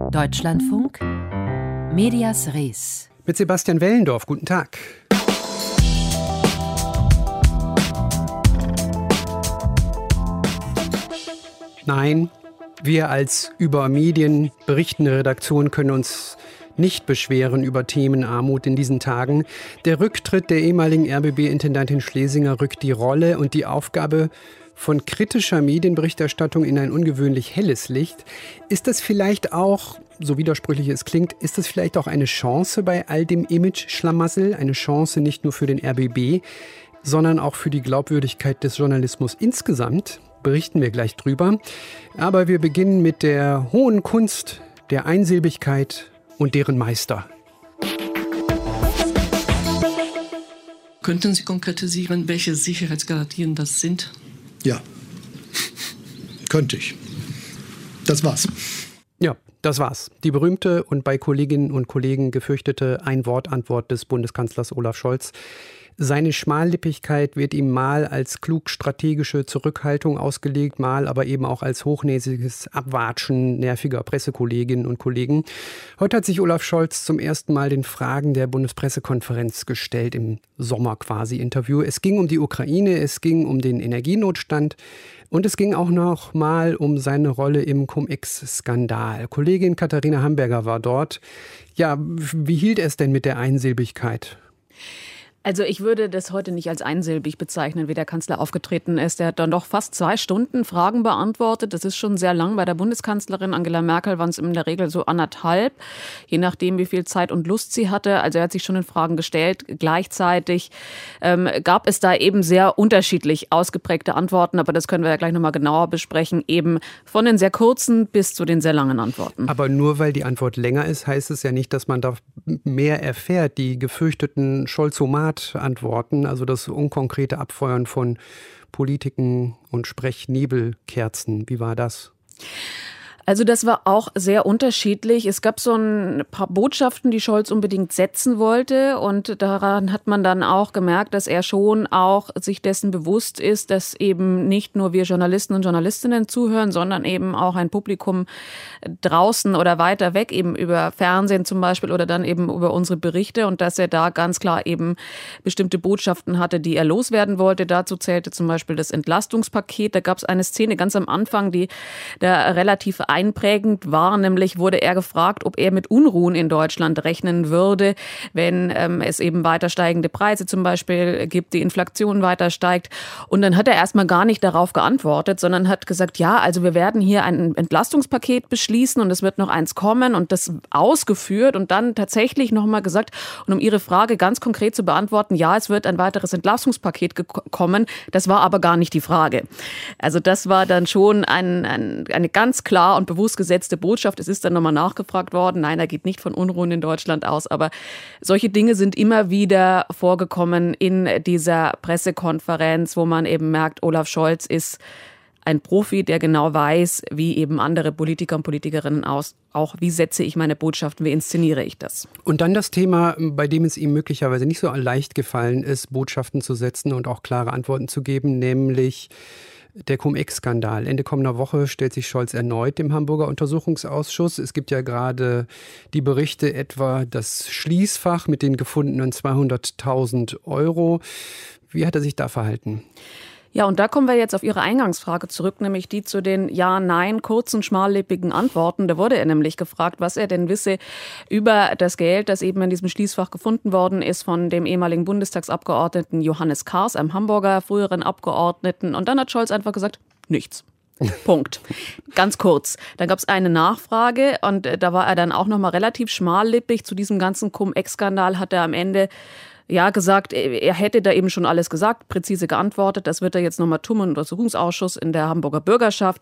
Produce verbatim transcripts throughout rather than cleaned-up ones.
Deutschlandfunk, Medias Res. Mit Sebastian Wellendorf, guten Tag. Nein, wir als über Medien berichtende Redaktion können uns nicht beschweren über Themenarmut in diesen Tagen. Der Rücktritt der ehemaligen R B B-Intendantin Schlesinger rückt die Rolle und die Aufgabe von kritischer Medienberichterstattung in ein ungewöhnlich helles Licht. Ist das vielleicht auch, so widersprüchlich es klingt, ist das vielleicht auch eine Chance bei all dem Image-Schlamassel? Eine Chance nicht nur für den R B B, sondern auch für die Glaubwürdigkeit des Journalismus insgesamt? Berichten wir gleich drüber. Aber wir beginnen mit der hohen Kunst der Einsilbigkeit und deren Meister. Könnten Sie konkretisieren, welche Sicherheitsgarantien das sind? Ja, könnte ich. Das war's. Ja, das war's. Die berühmte und bei Kolleginnen und Kollegen gefürchtete Ein-Wort-Antwort des Bundeskanzlers Olaf Scholz. Seine Schmallippigkeit wird ihm mal als klug-strategische Zurückhaltung ausgelegt, mal aber eben auch als hochnäsiges Abwatschen nerviger Pressekolleginnen und Kollegen. Heute hat sich Olaf Scholz zum ersten Mal den Fragen der Bundespressekonferenz gestellt, im Sommer-Quasi-Interview. Es ging um die Ukraine, es ging um den Energienotstand und es ging auch noch mal um seine Rolle im Cum-Ex-Skandal. Kollegin Katharina Hamburger war dort. Ja, wie hielt es denn mit der Einsilbigkeit? Also ich würde das heute nicht als einsilbig bezeichnen, wie der Kanzler aufgetreten ist. Er hat dann doch fast zwei Stunden Fragen beantwortet. Das ist schon sehr lang. Bei der Bundeskanzlerin Angela Merkel waren es in der Regel so anderthalb, je nachdem, wie viel Zeit und Lust sie hatte. Also er hat sich schon in Fragen gestellt. Gleichzeitig ähm, gab es da eben sehr unterschiedlich ausgeprägte Antworten. Aber das können wir ja gleich nochmal genauer besprechen. Eben von den sehr kurzen bis zu den sehr langen Antworten. Aber nur weil die Antwort länger ist, heißt es ja nicht, dass man da mehr erfährt. Die gefürchteten Scholzomat Antworten, also das unkonkrete Abfeuern von Politiken und Sprechnebelkerzen. Wie war das? Also das war auch sehr unterschiedlich. Es gab so ein paar Botschaften, die Scholz unbedingt setzen wollte. Und daran hat man dann auch gemerkt, dass er schon auch sich dessen bewusst ist, dass eben nicht nur wir Journalisten und Journalistinnen zuhören, sondern eben auch ein Publikum draußen oder weiter weg, eben über Fernsehen zum Beispiel oder dann eben über unsere Berichte. Und dass er da ganz klar eben bestimmte Botschaften hatte, die er loswerden wollte. Dazu zählte zum Beispiel das Entlastungspaket. Da gab es eine Szene ganz am Anfang, die da relativ einprägend war, nämlich wurde er gefragt, ob er mit Unruhen in Deutschland rechnen würde, wenn ähm, es eben weiter steigende Preise zum Beispiel gibt, die Inflation weiter steigt. Und dann hat er erstmal gar nicht darauf geantwortet, sondern hat gesagt, ja, also wir werden hier ein Entlastungspaket beschließen und es wird noch eins kommen und das ausgeführt und dann tatsächlich nochmal gesagt, und um Ihre Frage ganz konkret zu beantworten, ja, es wird ein weiteres Entlastungspaket ge- kommen. Das war aber gar nicht die Frage. Also das war dann schon ein, ein, eine ganz klar und bewusst gesetzte Botschaft. Es ist dann nochmal nachgefragt worden. Nein, er geht nicht von Unruhen in Deutschland aus. Aber solche Dinge sind immer wieder vorgekommen in dieser Pressekonferenz, wo man eben merkt, Olaf Scholz ist ein Profi, der genau weiß, wie eben andere Politiker und Politikerinnen aus, auch wie setze ich meine Botschaften, wie inszeniere ich das. Und dann das Thema, bei dem es ihm möglicherweise nicht so leicht gefallen ist, Botschaften zu setzen und auch klare Antworten zu geben, nämlich der Cum-Ex-Skandal. Ende kommender Woche stellt sich Scholz erneut dem Hamburger Untersuchungsausschuss. Es gibt ja gerade die Berichte etwa das Schließfach mit den gefundenen zweihunderttausend Euro. Wie hat er sich da verhalten? Ja, und da kommen wir jetzt auf Ihre Eingangsfrage zurück, nämlich die zu den Ja, Nein, kurzen, schmallippigen Antworten. Da wurde er nämlich gefragt, was er denn wisse über das Geld, das eben in diesem Schließfach gefunden worden ist von dem ehemaligen Bundestagsabgeordneten Johannes Kahrs, einem Hamburger früheren Abgeordneten. Und dann hat Scholz einfach gesagt, nichts. Punkt. Ganz kurz. Dann gab es eine Nachfrage und da war er dann auch noch mal relativ schmallippig. Zu diesem ganzen Cum-Ex-Skandal hat er am Ende ja gesagt, er hätte da eben schon alles gesagt, präzise geantwortet. Das wird er jetzt nochmal tun im Untersuchungsausschuss in der Hamburger Bürgerschaft.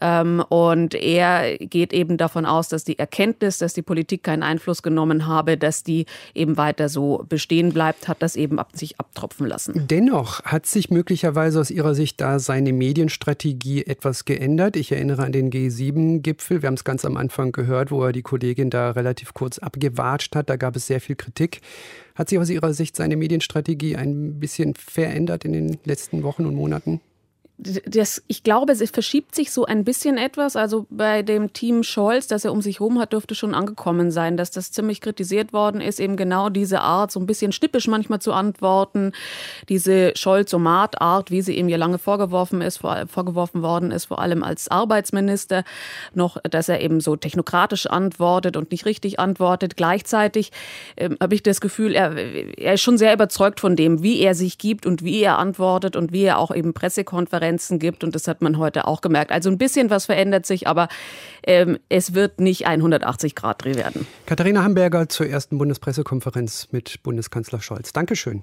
Und er geht eben davon aus, dass die Erkenntnis, dass die Politik keinen Einfluss genommen habe, dass die eben weiter so bestehen bleibt, hat das eben ab sich abtropfen lassen. Dennoch hat sich möglicherweise aus Ihrer Sicht da seine Medienstrategie etwas geändert. Ich erinnere an den G sieben Gipfel. Wir haben es ganz am Anfang gehört, wo er die Kollegin da relativ kurz abgewatscht hat. Da gab es sehr viel Kritik. Hat sich aus Ihrer Sicht seine Medienstrategie ein bisschen verändert in den letzten Wochen und Monaten? Das, ich glaube, es verschiebt sich so ein bisschen etwas. Also bei dem Team Scholz, das er um sich herum hat, dürfte schon angekommen sein, dass das ziemlich kritisiert worden ist, eben genau diese Art, so ein bisschen schnippisch manchmal zu antworten, diese Scholz-Omat-Art, wie sie ihm ja lange vorgeworfen ist, vor, vorgeworfen worden ist, vor allem als Arbeitsminister, noch, dass er eben so technokratisch antwortet und nicht richtig antwortet. Gleichzeitig ähm, habe ich das Gefühl, er, er ist schon sehr überzeugt von dem, wie er sich gibt und wie er antwortet und wie er auch eben Pressekonferenzen gibt, und das hat man heute auch gemerkt. Also ein bisschen was verändert sich, aber ähm, es wird nicht ein hundertachtzig-Grad-Dreh werden. Katharina Hamburger zur ersten Bundespressekonferenz mit Bundeskanzler Scholz. Dankeschön.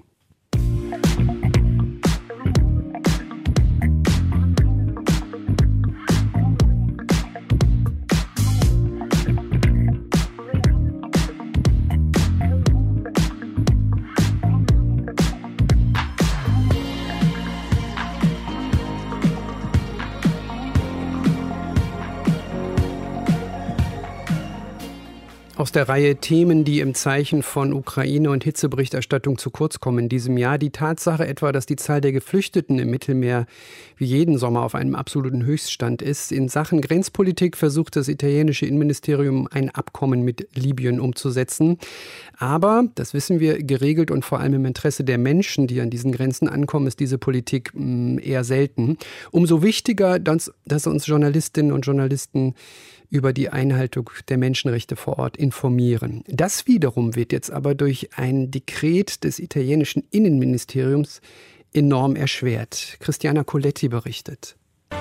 Aus der Reihe Themen, die im Zeichen von Ukraine und Hitzeberichterstattung zu kurz kommen in diesem Jahr, die Tatsache etwa, dass die Zahl der Geflüchteten im Mittelmeer wie jeden Sommer auf einem absoluten Höchststand ist. In Sachen Grenzpolitik versucht das italienische Innenministerium ein Abkommen mit Libyen umzusetzen. Aber, das wissen wir, geregelt und vor allem im Interesse der Menschen, die an diesen Grenzen ankommen, ist diese Politik mh, eher selten. Umso wichtiger, dass, dass uns Journalistinnen und Journalisten über die Einhaltung der Menschenrechte vor Ort informieren. Das wiederum wird jetzt aber durch ein Dekret des italienischen Innenministeriums enorm erschwert. Christiana Coletti berichtet.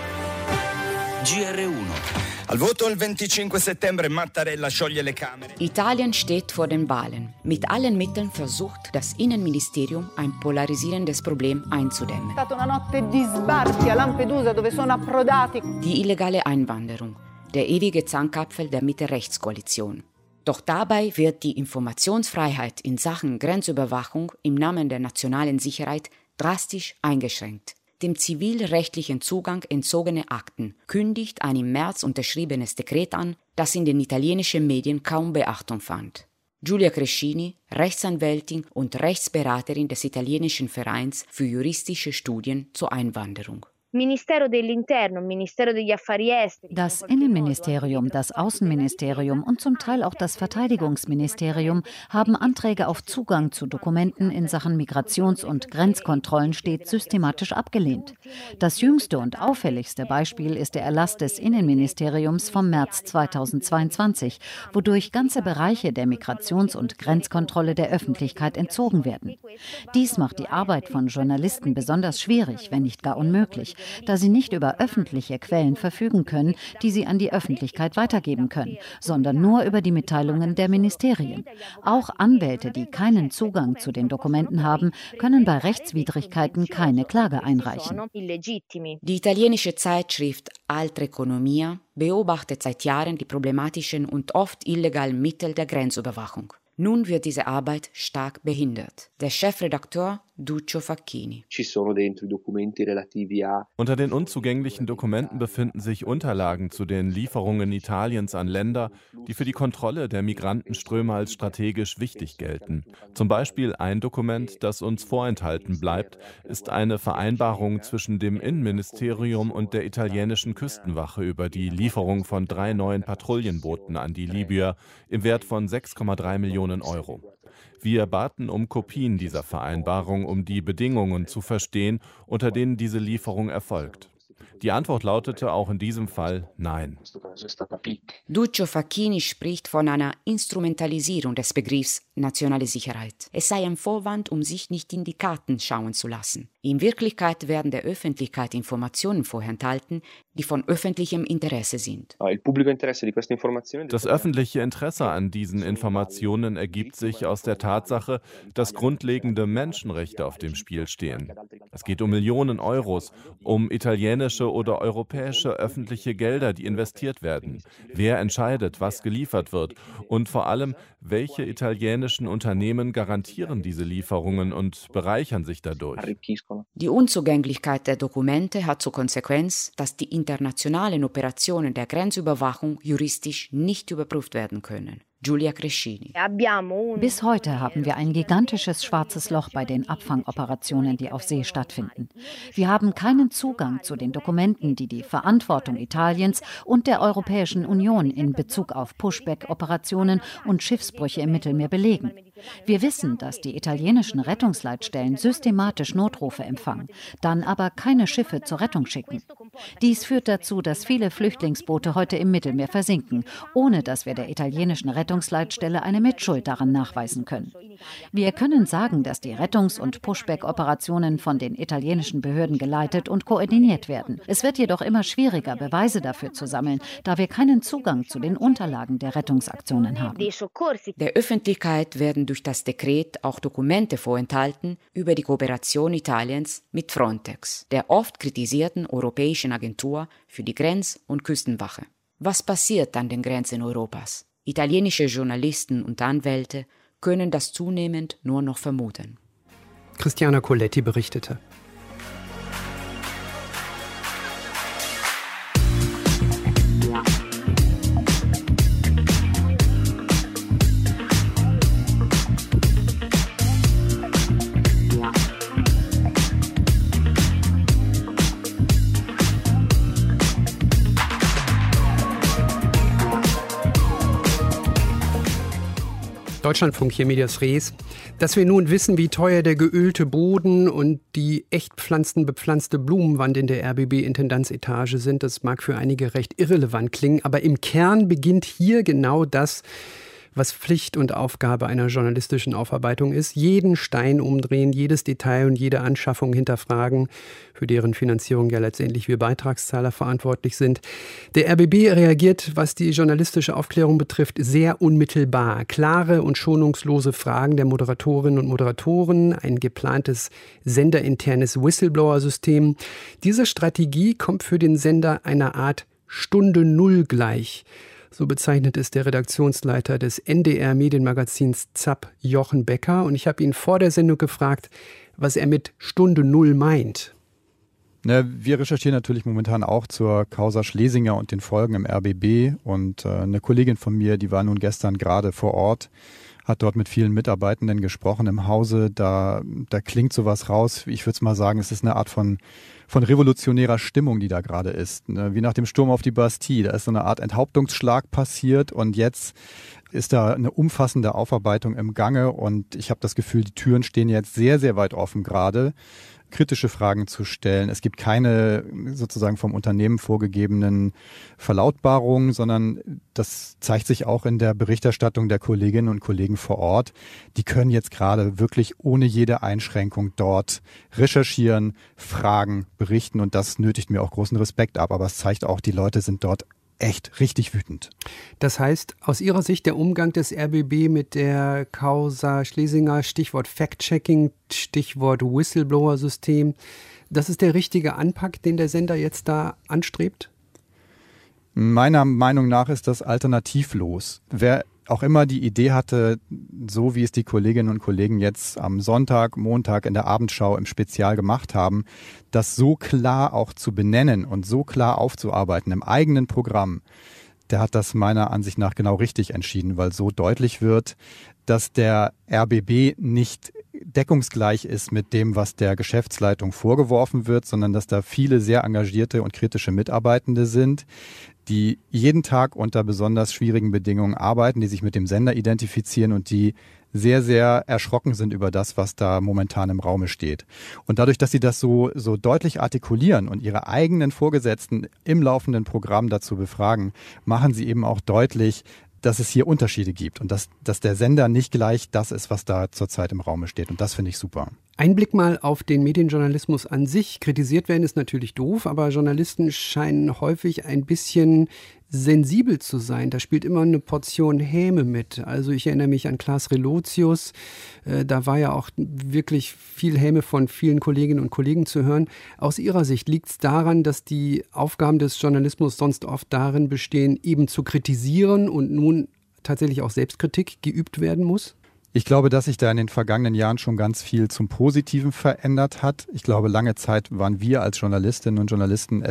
G R uno. Al voto il venticinque settembre Mattarella scioglie le Camere. Italien steht vor den Wahlen. Mit allen Mitteln versucht das Innenministerium, ein polarisierendes Problem einzudämmen. Die illegale Einwanderung, der ewige Zankapfel der Mitte-Rechts-Koalition. Doch dabei wird die Informationsfreiheit in Sachen Grenzüberwachung im Namen der nationalen Sicherheit drastisch eingeschränkt. Dem zivilrechtlichen Zugang entzogene Akten kündigt ein im März unterschriebenes Dekret an, das in den italienischen Medien kaum Beachtung fand. Giulia Crescini, Rechtsanwältin und Rechtsberaterin des italienischen Vereins für juristische Studien zur Einwanderung. Das Innenministerium, das Außenministerium und zum Teil auch das Verteidigungsministerium haben Anträge auf Zugang zu Dokumenten in Sachen Migrations- und Grenzkontrollen stets systematisch abgelehnt. Das jüngste und auffälligste Beispiel ist der Erlass des Innenministeriums vom März zweitausendzweiundzwanzig, wodurch ganze Bereiche der Migrations- und Grenzkontrolle der Öffentlichkeit entzogen werden. Dies macht die Arbeit von Journalisten besonders schwierig, wenn nicht gar unmöglich, da sie nicht über öffentliche Quellen verfügen können, die sie an die Öffentlichkeit weitergeben können, sondern nur über die Mitteilungen der Ministerien. Auch Anwälte, die keinen Zugang zu den Dokumenten haben, können bei Rechtswidrigkeiten keine Klage einreichen. Die italienische Zeitschrift Altra Economia beobachtet seit Jahren die problematischen und oft illegalen Mittel der Grenzüberwachung. Nun wird diese Arbeit stark behindert. Der Chefredakteur Duccio Facchini. Unter den unzugänglichen Dokumenten befinden sich Unterlagen zu den Lieferungen Italiens an Länder, die für die Kontrolle der Migrantenströme als strategisch wichtig gelten. Zum Beispiel ein Dokument, das uns vorenthalten bleibt, ist eine Vereinbarung zwischen dem Innenministerium und der italienischen Küstenwache über die Lieferung von drei neuen Patrouillenbooten an die Libyer im Wert von sechs Komma drei Millionen Euro. Wir baten um Kopien dieser Vereinbarung, um die Bedingungen zu verstehen, unter denen diese Lieferung erfolgt. Die Antwort lautete auch in diesem Fall Nein. Duccio Facchini spricht von einer Instrumentalisierung des Begriffs nationale Sicherheit. Es sei ein Vorwand, um sich nicht in die Karten schauen zu lassen. In Wirklichkeit werden der Öffentlichkeit Informationen vorenthalten, die von öffentlichem Interesse sind. Das öffentliche Interesse an diesen Informationen ergibt sich aus der Tatsache, dass grundlegende Menschenrechte auf dem Spiel stehen. Es geht um Millionen Euros, um italienische oder europäische öffentliche Gelder, die investiert werden. Wer entscheidet, was geliefert wird? Und vor allem, welche italienischen Unternehmen garantieren diese Lieferungen und bereichern sich dadurch? Die Unzugänglichkeit der Dokumente hat zur Konsequenz, dass die internationalen Operationen der Grenzüberwachung juristisch nicht überprüft werden können. Giulia Crescini. Bis heute haben wir ein gigantisches schwarzes Loch bei den Abfangoperationen, die auf See stattfinden. Wir haben keinen Zugang zu den Dokumenten, die die Verantwortung Italiens und der Europäischen Union in Bezug auf Pushback-Operationen und Schiffsbrüche im Mittelmeer belegen. Wir wissen, dass die italienischen Rettungsleitstellen systematisch Notrufe empfangen, dann aber keine Schiffe zur Rettung schicken. Dies führt dazu, dass viele Flüchtlingsboote heute im Mittelmeer versinken, ohne dass wir der italienischen Rettungsleitstelle eine Mitschuld daran nachweisen können. Wir können sagen, dass die Rettungs- und Pushback-Operationen von den italienischen Behörden geleitet und koordiniert werden. Es wird jedoch immer schwieriger, Beweise dafür zu sammeln, da wir keinen Zugang zu den Unterlagen der Rettungsaktionen haben. Der Öffentlichkeit werden durch das Dekret auch Dokumente vorenthalten über die Kooperation Italiens mit Frontex, der oft kritisierten europäischen Agentur für die Grenz- und Küstenwache. Was passiert an den Grenzen Europas? Italienische Journalisten und Anwälte können das zunehmend nur noch vermuten. Christiana Coletti berichtete. Deutschlandfunk hier, Medias Res. Dass wir nun wissen, wie teuer der geölte Boden und die Echtpflanzen bepflanzte Blumenwand in der R B B-Intendanzetage sind, das mag für einige recht irrelevant klingen, aber im Kern beginnt hier genau das, was Pflicht und Aufgabe einer journalistischen Aufarbeitung ist. Jeden Stein umdrehen, jedes Detail und jede Anschaffung hinterfragen, für deren Finanzierung ja letztendlich wir Beitragszahler verantwortlich sind. Der R B B reagiert, was die journalistische Aufklärung betrifft, sehr unmittelbar. Klare und schonungslose Fragen der Moderatorinnen und Moderatoren, ein geplantes senderinternes Whistleblower-System. Diese Strategie kommt für den Sender einer Art Stunde Null gleich. So bezeichnet es der Redaktionsleiter des N D R-Medienmagazins ZAP, Jochen Becker. Und ich habe ihn vor der Sendung gefragt, was er mit Stunde Null meint. Na, wir recherchieren natürlich momentan auch zur Causa Schlesinger und den Folgen im R B B. Und äh, eine Kollegin von mir, die war nun gestern gerade vor Ort, hat dort mit vielen Mitarbeitenden gesprochen im Hause. Da, da klingt sowas raus. Ich würde es mal sagen, es ist eine Art von, von revolutionärer Stimmung, die da gerade ist. Ne? Wie nach dem Sturm auf die Bastille. Da ist so eine Art Enthauptungsschlag passiert und jetzt ist da eine umfassende Aufarbeitung im Gange. Und ich habe das Gefühl, die Türen stehen jetzt sehr, sehr weit offen gerade, kritische Fragen zu stellen. Es gibt keine sozusagen vom Unternehmen vorgegebenen Verlautbarungen, sondern das zeigt sich auch in der Berichterstattung der Kolleginnen und Kollegen vor Ort. Die können jetzt gerade wirklich ohne jede Einschränkung dort recherchieren, fragen, berichten und das nötigt mir auch großen Respekt ab. Aber es zeigt auch, die Leute sind dort echt richtig wütend. Das heißt, aus Ihrer Sicht der Umgang des R B B mit der Causa Schlesinger, Stichwort Fact-Checking, Stichwort Whistleblower-System, das ist der richtige Anpack, den der Sender jetzt da anstrebt? Meiner Meinung nach ist das alternativlos. Wer auch immer die Idee hatte, so wie es die Kolleginnen und Kollegen jetzt am Sonntag, Montag in der Abendschau im Spezial gemacht haben, das so klar auch zu benennen und so klar aufzuarbeiten im eigenen Programm, der hat das meiner Ansicht nach genau richtig entschieden, weil so deutlich wird, dass der R B B nicht deckungsgleich ist mit dem, was der Geschäftsleitung vorgeworfen wird, sondern dass da viele sehr engagierte und kritische Mitarbeitende sind, die jeden Tag unter besonders schwierigen Bedingungen arbeiten, die sich mit dem Sender identifizieren und die sehr, sehr erschrocken sind über das, was da momentan im Raume steht. Und dadurch, dass sie das so, so deutlich artikulieren und ihre eigenen Vorgesetzten im laufenden Programm dazu befragen, machen sie eben auch deutlich, dass es hier Unterschiede gibt und dass, dass der Sender nicht gleich das ist, was da zurzeit im Raume steht. Und das finde ich super. Ein Blick mal auf den Medienjournalismus an sich. Kritisiert werden ist natürlich doof, aber Journalisten scheinen häufig ein bisschen sensibel zu sein. Da spielt immer eine Portion Häme mit. Also ich erinnere mich an Klaas Relotius. Äh, da war ja auch wirklich viel Häme von vielen Kolleginnen und Kollegen zu hören. Aus Ihrer Sicht liegt es daran, dass die Aufgaben des Journalismus sonst oft darin bestehen, eben zu kritisieren und nun tatsächlich auch Selbstkritik geübt werden muss? Ich glaube, dass sich da in den vergangenen Jahren schon ganz viel zum Positiven verändert hat. Ich glaube, lange Zeit waren wir als Journalistinnen und Journalisten es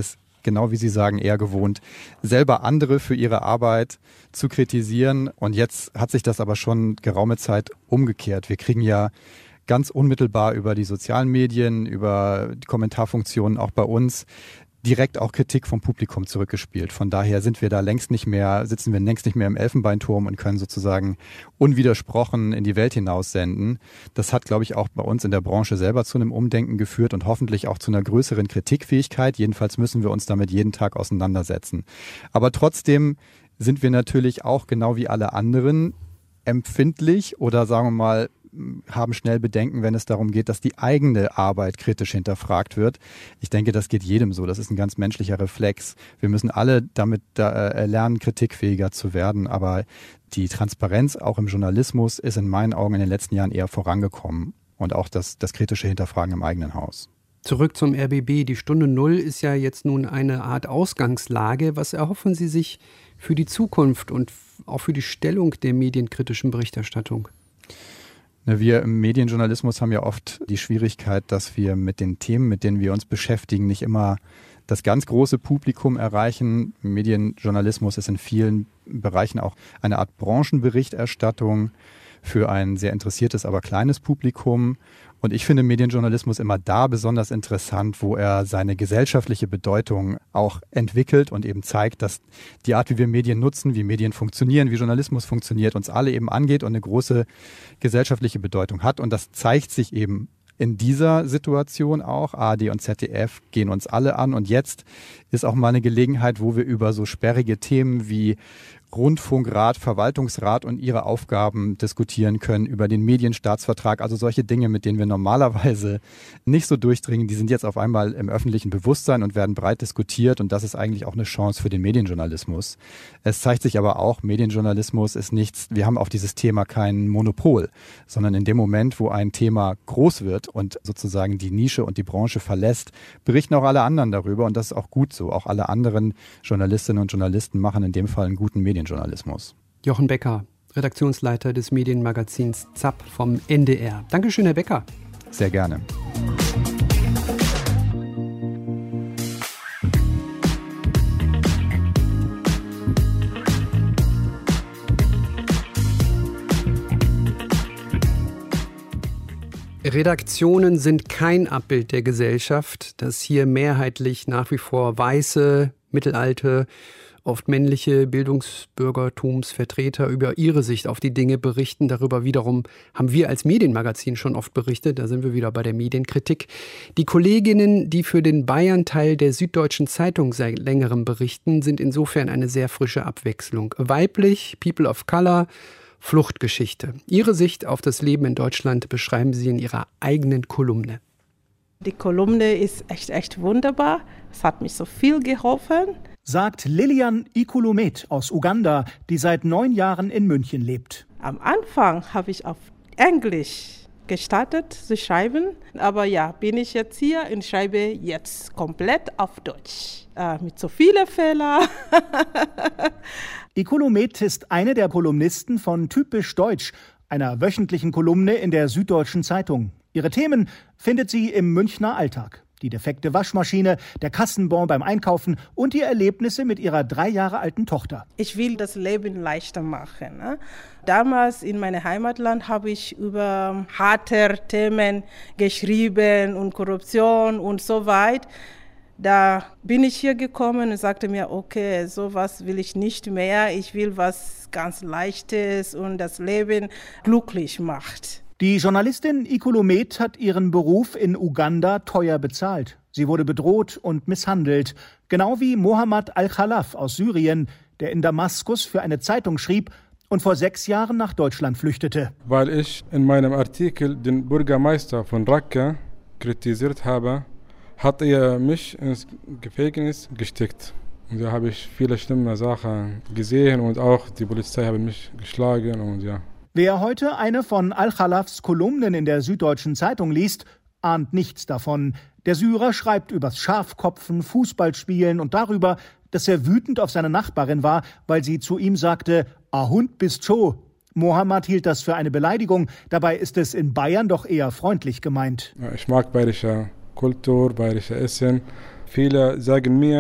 genau wie Sie sagen, eher gewohnt, selber andere für ihre Arbeit zu kritisieren. Und jetzt hat sich das aber schon geraume Zeit umgekehrt. Wir kriegen ja ganz unmittelbar über die sozialen Medien, über die Kommentarfunktionen auch bei uns direkt auch Kritik vom Publikum zurückgespielt. Von daher sind wir da längst nicht mehr, sitzen wir längst nicht mehr im Elfenbeinturm und können sozusagen unwidersprochen in die Welt hinaus senden. Das hat, glaube ich, auch bei uns in der Branche selber zu einem Umdenken geführt und hoffentlich auch zu einer größeren Kritikfähigkeit. Jedenfalls müssen wir uns damit jeden Tag auseinandersetzen. Aber trotzdem sind wir natürlich auch genau wie alle anderen empfindlich oder sagen wir mal, haben schnell Bedenken, wenn es darum geht, dass die eigene Arbeit kritisch hinterfragt wird. Ich denke, das geht jedem so. Das ist ein ganz menschlicher Reflex. Wir müssen alle damit äh, lernen, kritikfähiger zu werden. Aber die Transparenz auch im Journalismus ist in meinen Augen in den letzten Jahren eher vorangekommen. Und auch das, das kritische Hinterfragen im eigenen Haus. Zurück zum R B B. Die Stunde Null ist ja jetzt nun eine Art Ausgangslage. Was erhoffen Sie sich für die Zukunft und auch für die Stellung der medienkritischen Berichterstattung? Wir im Medienjournalismus haben ja oft die Schwierigkeit, dass wir mit den Themen, mit denen wir uns beschäftigen, nicht immer das ganz große Publikum erreichen. Medienjournalismus ist in vielen Bereichen auch eine Art Branchenberichterstattung für ein sehr interessiertes, aber kleines Publikum. Und ich finde Medienjournalismus immer da besonders interessant, wo er seine gesellschaftliche Bedeutung auch entwickelt und eben zeigt, dass die Art, wie wir Medien nutzen, wie Medien funktionieren, wie Journalismus funktioniert, uns alle eben angeht und eine große gesellschaftliche Bedeutung hat. Und das zeigt sich eben in dieser Situation auch. A R D und Z D F gehen uns alle an. Und jetzt ist auch mal eine Gelegenheit, wo wir über so sperrige Themen wie Rundfunkrat, Verwaltungsrat und ihre Aufgaben diskutieren können, über den Medienstaatsvertrag, also solche Dinge, mit denen wir normalerweise nicht so durchdringen, die sind jetzt auf einmal im öffentlichen Bewusstsein und werden breit diskutiert und das ist eigentlich auch eine Chance für den Medienjournalismus. Es zeigt sich aber auch, Medienjournalismus ist nichts, wir haben auf dieses Thema kein Monopol, sondern in dem Moment, wo ein Thema groß wird und sozusagen die Nische und die Branche verlässt, berichten auch alle anderen darüber und das ist auch gut so. Auch alle anderen Journalistinnen und Journalisten machen in dem Fall einen guten Medienjournalismus. Jochen Becker, Redaktionsleiter des Medienmagazins Z A P vom N D R. Dankeschön, Herr Becker. Sehr gerne. Redaktionen sind kein Abbild der Gesellschaft, dass hier mehrheitlich nach wie vor weiße, mittelalte, oft männliche Bildungsbürgertumsvertreter über ihre Sicht auf die Dinge berichten. Darüber wiederum haben wir als Medienmagazin schon oft berichtet. Da sind wir wieder bei der Medienkritik. Die Kolleginnen, die für den Bayern-Teil der Süddeutschen Zeitung seit längerem berichten, sind insofern eine sehr frische Abwechslung. Weiblich, People of Color, Fluchtgeschichte. Ihre Sicht auf das Leben in Deutschland beschreiben Sie in Ihrer eigenen Kolumne. Die Kolumne ist echt, echt wunderbar. Es hat mich so viel geholfen. Sagt Lilian Ikulumet aus Uganda, die seit neun Jahren in München lebt. Am Anfang habe ich auf Englisch gestartet zu schreiben, aber ja, bin ich jetzt hier und schreibe jetzt komplett auf Deutsch. Äh, mit so vielen Fehlern. Ikulumet ist eine der Kolumnisten von Typisch Deutsch, einer wöchentlichen Kolumne in der Süddeutschen Zeitung. Ihre Themen findet sie im Münchner Alltag. Die defekte Waschmaschine, der Kassenbon beim Einkaufen und die Erlebnisse mit ihrer drei Jahre alten Tochter. Ich will das Leben leichter machen. Ne? Damals in meinem Heimatland habe ich über harte Themen geschrieben und Korruption und so weiter. Da bin ich hier gekommen und sagte mir, okay, sowas will ich nicht mehr. Ich will was ganz Leichtes und das Leben glücklich macht. Die Journalistin Ikulumet hat ihren Beruf in Uganda teuer bezahlt. Sie wurde bedroht und misshandelt. Genau wie Mohammed Al-Khalaf aus Syrien, der in Damaskus für eine Zeitung schrieb und vor sechs Jahren nach Deutschland flüchtete. Weil ich in meinem Artikel den Bürgermeister von Raqqa kritisiert habe, hat er mich ins Gefängnis gesteckt. Und da habe ich viele schlimme Sachen gesehen und auch die Polizei hat mich geschlagen und ja. Wer heute eine von Al-Khalafs Kolumnen in der Süddeutschen Zeitung liest, ahnt nichts davon. Der Syrer schreibt übers Schafkopfen, Fußballspielen und darüber, dass er wütend auf seine Nachbarin war, weil sie zu ihm sagte, "A Hund bist scho." Mohammed hielt das für eine Beleidigung. Dabei ist es in Bayern doch eher freundlich gemeint. Ich mag bayerische Kultur, bayerische Essen. Viele sagen mir,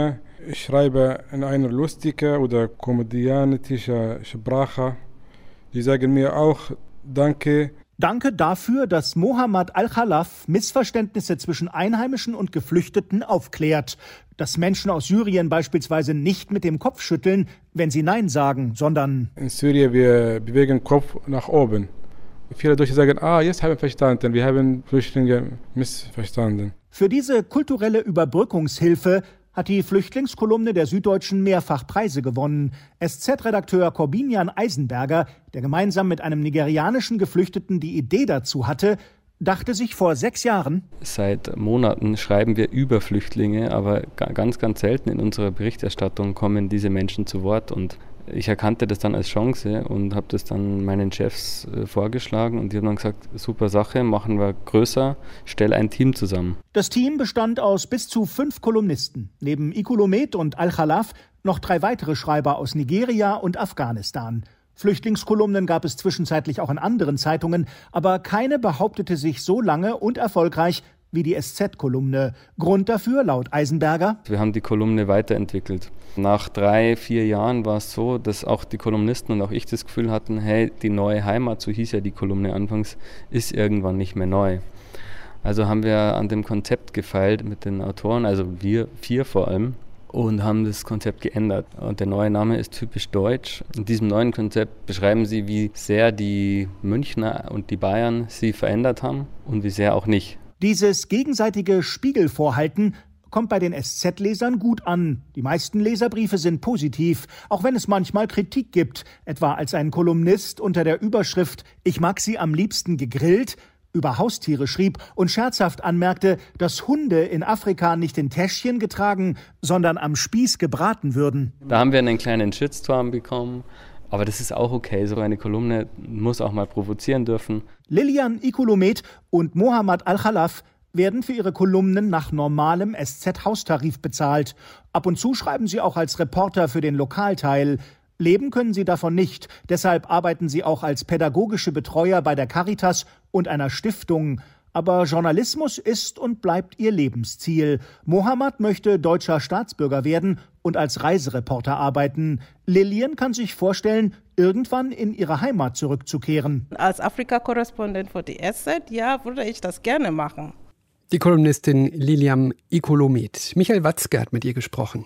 Ich schreibe in einer lustigen oder komödiantischen Sprache. Die sagen mir auch Danke. Danke dafür, dass Mohammad Al-Khalaf Missverständnisse zwischen Einheimischen und Geflüchteten aufklärt. Dass Menschen aus Syrien beispielsweise nicht mit dem Kopf schütteln, wenn sie Nein sagen, sondern in Syrien wir bewegen den Kopf nach oben. Viele Deutsche sagen, ah, jetzt haben wir verstanden, wir haben Flüchtlinge missverstanden. Für diese kulturelle Überbrückungshilfe hat die Flüchtlingskolumne der Süddeutschen mehrfach Preise gewonnen. S Z-Redakteur Corbinian Eisenberger, der gemeinsam mit einem nigerianischen Geflüchteten die Idee dazu hatte, dachte sich vor sechs Jahren: Seit Monaten schreiben wir über Flüchtlinge, aber ganz, ganz selten in unserer Berichterstattung kommen diese Menschen zu Wort. Und ich erkannte das dann als Chance und habe das dann meinen Chefs äh, vorgeschlagen und die haben dann gesagt, super Sache, machen wir größer, stell ein Team zusammen. Das Team bestand aus bis zu fünf Kolumnisten. Neben Ikulomet und Al-Khalaf noch drei weitere Schreiber aus Nigeria und Afghanistan. Flüchtlingskolumnen gab es zwischenzeitlich auch in anderen Zeitungen, aber keine behauptete sich so lange und erfolgreich wie die S Z-Kolumne. Grund dafür, laut Eisenberger: Wir haben die Kolumne weiterentwickelt. Nach drei, vier Jahren war es so, dass auch die Kolumnisten und auch ich das Gefühl hatten, hey, die neue Heimat, so hieß ja die Kolumne anfangs, ist irgendwann nicht mehr neu. Also haben wir an dem Konzept gefeilt mit den Autoren, also wir vier vor allem, und haben das Konzept geändert. Und der neue Name ist typisch deutsch. In diesem neuen Konzept beschreiben sie, wie sehr die Münchner und die Bayern sie verändert haben und wie sehr auch nicht. Dieses gegenseitige Spiegelvorhalten kommt bei den S Z-Lesern gut an. Die meisten Leserbriefe sind positiv, auch wenn es manchmal Kritik gibt, etwa als ein Kolumnist unter der Überschrift »Ich mag sie am liebsten gegrillt« über Haustiere schrieb und scherzhaft anmerkte, dass Hunde in Afrika nicht in Täschchen getragen, sondern am Spieß gebraten würden. Da haben wir einen kleinen Shitstorm bekommen. Aber das ist auch okay, so eine Kolumne muss auch mal provozieren dürfen. Lilian Ikulomet und Mohammad Al-Khalaf werden für ihre Kolumnen nach normalem S Z-Haustarif bezahlt. Ab und zu schreiben sie auch als Reporter für den Lokalteil. Leben können sie davon nicht, deshalb arbeiten sie auch als pädagogische Betreuer bei der Caritas und einer Stiftung. Aber Journalismus ist und bleibt ihr Lebensziel. Mohammad möchte deutscher Staatsbürger werden und als Reisereporter arbeiten. Lilian kann sich vorstellen, irgendwann in ihre Heimat zurückzukehren. Als Afrika-Korrespondent für die S Z, ja, würde ich das gerne machen. Die Kolumnistin Lilian Ikulomet. Michael Watzke hat mit ihr gesprochen.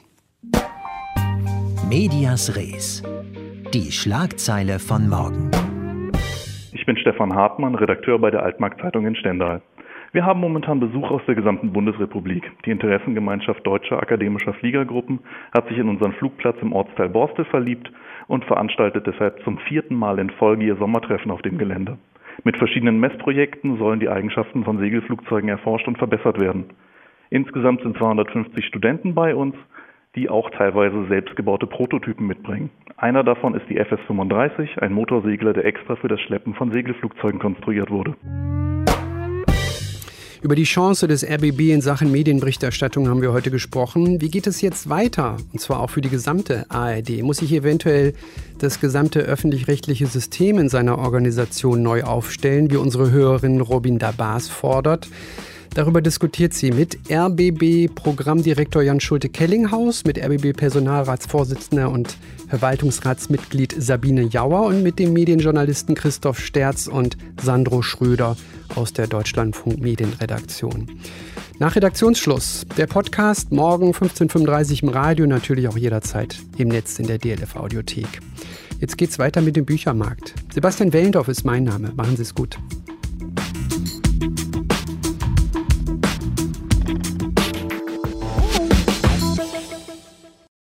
Medias Res. Die Schlagzeile von morgen. Ich bin Stefan Hartmann, Redakteur bei der Altmarkt-Zeitung in Stendal. Wir haben momentan Besuch aus der gesamten Bundesrepublik. Die Interessengemeinschaft deutscher akademischer Fliegergruppen hat sich in unseren Flugplatz im Ortsteil Borstel verliebt und veranstaltet deshalb zum vierten Mal in Folge ihr Sommertreffen auf dem Gelände. Mit verschiedenen Messprojekten sollen die Eigenschaften von Segelflugzeugen erforscht und verbessert werden. Insgesamt sind zweihundertfünfzig Studenten bei uns, die auch teilweise selbstgebaute Prototypen mitbringen. Einer davon ist die F S fünfunddreißig, ein Motorsegler, der extra für das Schleppen von Segelflugzeugen konstruiert wurde. Über die Chance des R B B in Sachen Medienberichterstattung haben wir heute gesprochen. Wie geht es jetzt weiter? Und zwar auch für die gesamte A R D. Muss sich eventuell das gesamte öffentlich-rechtliche System in seiner Organisation neu aufstellen, wie unsere Hörerin Robin Dabas fordert? Darüber diskutiert sie mit R B B-Programmdirektor Jan Schulte-Kellinghaus, mit R B B-Personalratsvorsitzender und Verwaltungsratsmitglied Sabine Jauer und mit dem Medienjournalisten Christoph Sterz und Sandro Schröder aus der Deutschlandfunk Medienredaktion. Nach Redaktionsschluss der Podcast morgen fünfzehn Uhr fünfunddreißig im Radio, natürlich auch jederzeit im Netz in der D L F-Audiothek. Jetzt geht's weiter mit dem Büchermarkt. Sebastian Wellendorf ist mein Name. Machen Sie es gut.